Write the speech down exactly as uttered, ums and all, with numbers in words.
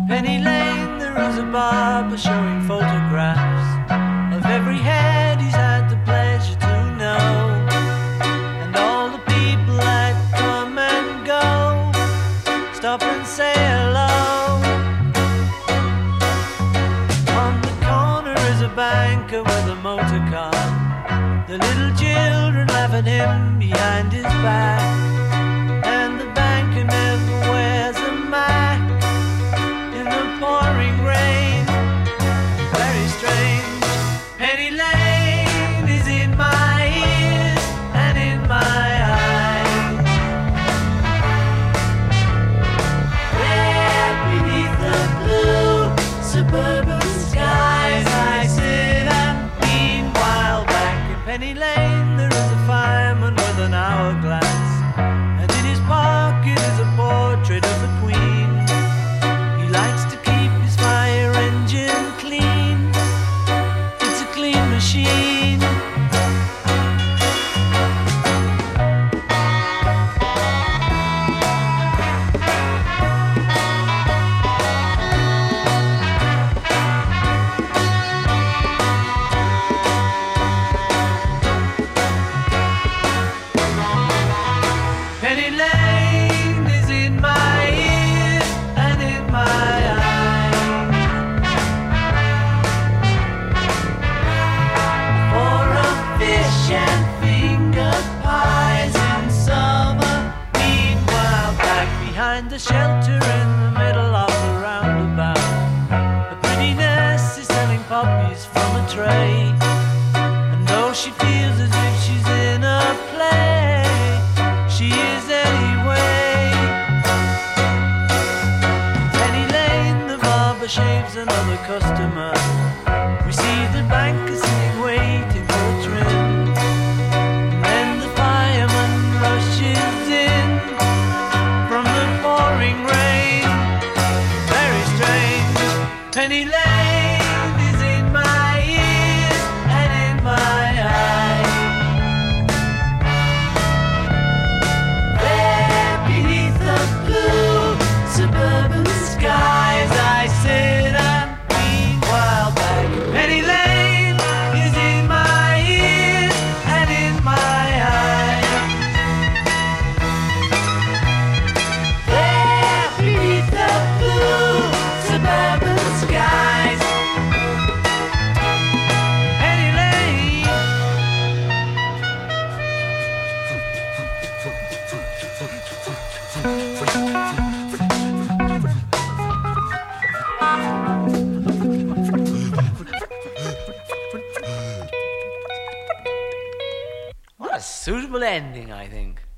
Penny Lane, there is a barber showing photographs of every head he's had the pleasure to know, and all the people that come and go stop and say hello. On the corner is a banker with a motor car. The little children laugh at him behind his back, and the banker never wears a mac in the pouring rain. Very strange. Penny Lane is in my ears and in my eyes. There beneath the blue suburban skies I sit and meanwhile back in Penny Lane there is a fireman with an hourglass, and in his pocket is a portrait of the Queen. He likes to keep his fire engine clean. It's a clean machine. Penny Lane is in my ears and in my eyes. For a fish and finger pies in summer. Meanwhile, back behind the shelter in the middle of the roundabout, a pretty nurse is selling puppies from a tray. And though she feels as if she's in a play, she is anyway. Penny Lane, the barber shaves another customer. We see the banker sitting waiting for a trim. And then the fireman rushes in from the pouring rain. Very strange. Penny Lane is in my ears and in my eyes. There beneath the blue suburban skies I sit and meanwhile back. Penny Lane is in my ears and in my eyes. There beneath the blue suburban skies. Penny Lane. What a suitable ending, I think.